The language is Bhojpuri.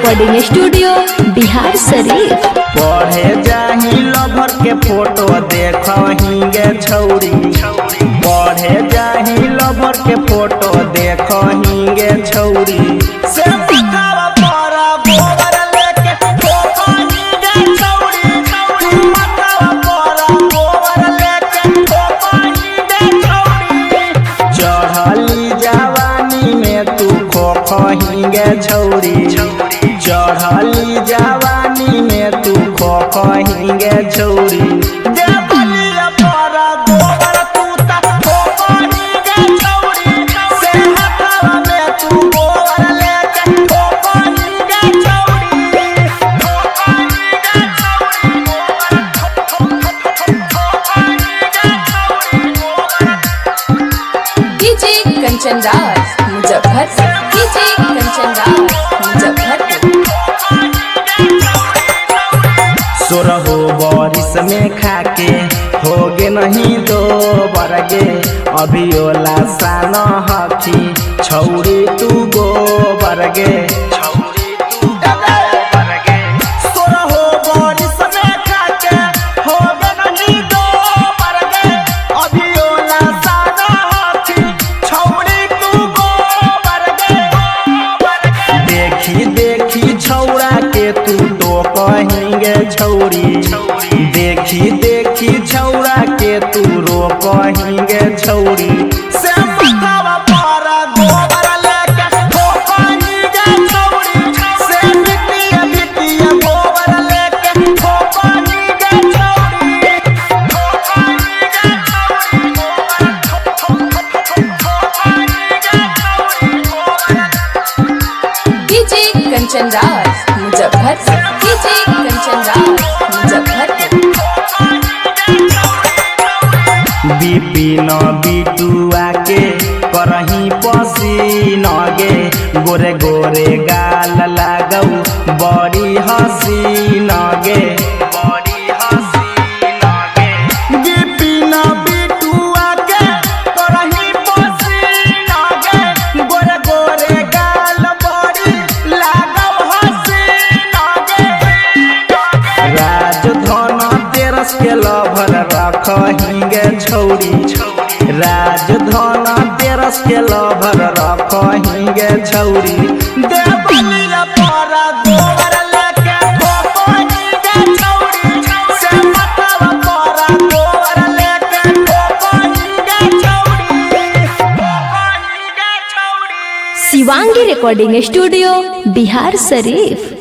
Recording studio Bihar Sharif. पढ़े जाही लभर के फोटो देखही गे छौरी, पढ़े जाही लभर के फोटो देखही गे छौरी। से मथवा पर गोबर लेके ठोकही गे छौरी, मथवा पर गोबर लेके ठोकही गे छौरी। चढ़ली जवानी में तू खोखही गे छौरी, चढ़ली जवानी में तू खोखही गे छौरी। देवलिया पर गोबर तू त ठोकही गे छौरी, से हाथवा में तू गोबर लेके ठोकही गे छौरी, ठोकही गे छौरी गोबर। DJ Kanchan Raj Muzaffarpur, DJ Kanchan Raj Muzaffarpur. सोरहो बारिश में खाके होगे नहीं दो बरगे, अभियोला सान हथी छौरी तू गो बरगे, छौरी तू गो बरगे। सोरहो बारिश में खाके होगे नहीं दो बरगे, अभियोला सान हथी छौरी तू गो बरगे। देखी देखी छौरा के तू तो कहीं गे छौरी, देखी देखी छौरा के तू रो कहीं गे छौरी। से मथवा पर गोबर लेके ठोकही गे छौरी, से बिटिया बिटिया गोबर लेके ठोकही गे छौरी, ठोकही गे छौरी गोबर। DJ Kanchan Raj Muzaffarpur, DJ Kanchan Raj Muzaffarpur. बिपिन बिटुआ के करही पसीन गे, गोरे गोरे गाल लागौ बड़ी हसीन गे, बड़ी हसीन गे। बिपिन बिटुआ के करही पसीन गे, गोरे गोरे गाल बड़ी लागौ हसीन गे। राजधन तेरस के लभर रखही गे छौरी, राजधन तेरस के लभर रखही गे छौरी। देवलिया पर गोबर लेके ठोकही गे छौरी, से मथवा पर गोबर लेके ठोकही गे छौरी, ठोकही गे छौरी। Shivangi recording studio Bihar Sharif.